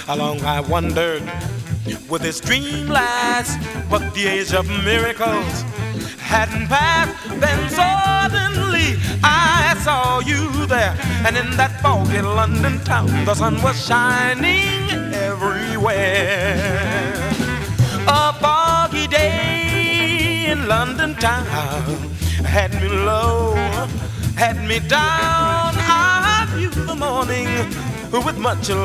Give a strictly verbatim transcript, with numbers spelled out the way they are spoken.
How long I wondered with this dream last, but the age of miracles hadn't passed. Then suddenly I saw you there, and in that foggy London town the sun was shining everywhere. A foggy day in London town had me low, had me down. I viewed the morning with much